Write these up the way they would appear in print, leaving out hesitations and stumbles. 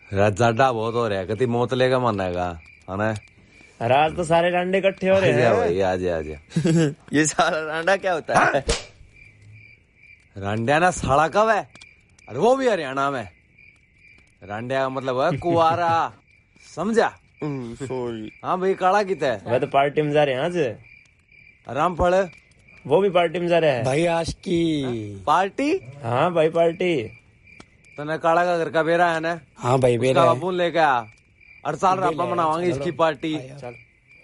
जाडा बहुत हो रहा है, कति मौत लेगा मानेगा है। आज तो सारे रांडे इकट्ठे हो रहे हैं भाई। आज ये सारा रांडा क्या होता है? रांडिया ना साड़ा कब है? अरे वो भी हरियाणा में। रांडिया का मतलब है कुआरा, समझा? सॉरी। हाँ भाई, काला कितना है? मैं तो पार्टी में जा रहे हैं आज। आराम पड़े, वो भी पार्टी में जा रहे हैं भाई। आज की पार्टी? हाँ भाई पार्टी। तने काला का घर का बेरा है ना? हाँ भाई बेरा है। बाबू लेके आ, हर साल रापा मनावांगे इसकी पार्टी। चल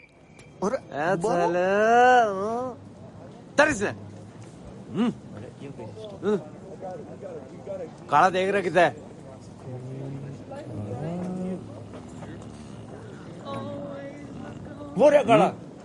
इसने काला देख रहा कितना है? वो रे काला।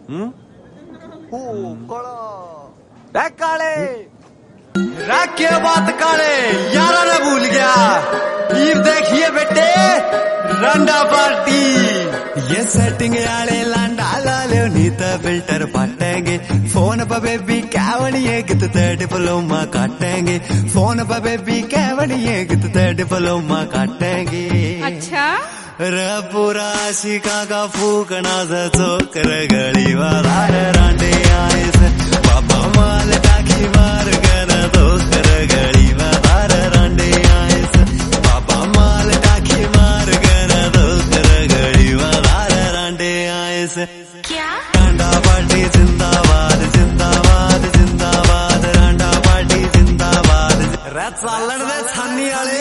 काले क्या बात काले यारा ने भूल गया। ईव देखिए बेटे, रंडा पार्टी। ये सेटिंग आले लांडा लाले नीता फिल्टर पाटेंगे। फोन पर बेबी कैवड़िए कितने डिप्लोमा काटेंगे। फोन पर बेबी कैवड़िए कितने डिप्लोमा काटेंगे। अच्छा पूरा शिका का फूकना से चोकर गली वाला रांडे आए से बाबा माल टाकी मार कर धोकर गली वाला रांडे आए से बाबा माल टाकी मार कर धोकर गली वाला रांडे आए से। क्या रांडा पार्टी जिंदाबाद जिंदाबाद जिंदाबाद। रांडा पार्टी जिंदाबाद। चालन दे छानी वाले।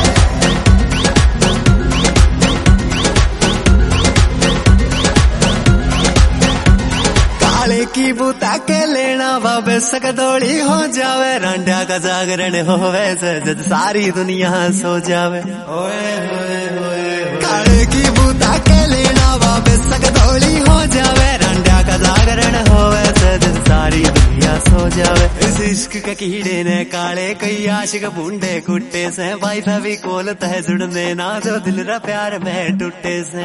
काले की बूता के लेना बाबे सकदोड़ी हो जावे। रांडा का जागरण होवे जब सारी दुनिया सो जावे। ओए होए होए काले की बूता के लेना बाबे सकदोड़ी हो जावे। रांडा का जागरण होवे जब सारी दुनिया सो जावे। इस इश्क के कीड़े ने काले कई आशिक बूंदे कुट्टे से भाई भाभी कोल तह जुड़ने ना जो दिल रा प्यार में टूटे से।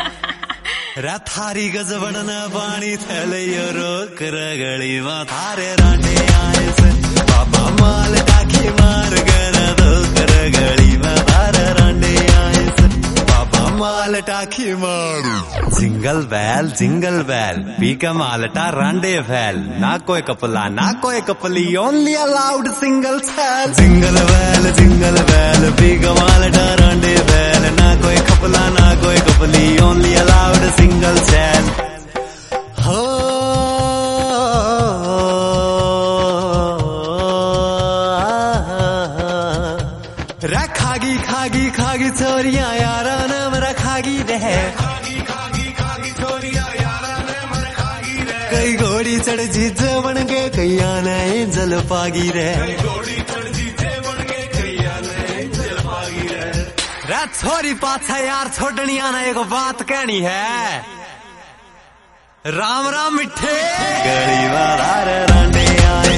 थारी गजबड़ना पानी थैले रोक रगड़ी वहाँ थारे रांडे आए से बाबा माल टाकी मार कर धोक रगड़ी वहाँ थारे रांडे आए से बाबा माल टाकी मार। जिंगल बैल पी का मालटा रांडे फैल। ना कोई कपला ना कोई कपली ओनली अलाउड सिंगल सैल। जिंगल बैल पी का मालटा रांडे फैल। ना कोई कपला ना कोई कपली ओनली अलाउड सिंगल सैल। हो खागी चोरियां यारा नाम रखागी रहे। कई घोड़ी चढ़ जीज बन गए कई आना एंजल पागी रहे। छोरी पाछा यार छोड़नी आना एक बात कहनी है। राम राम मिठे गली वाला रांडे आए।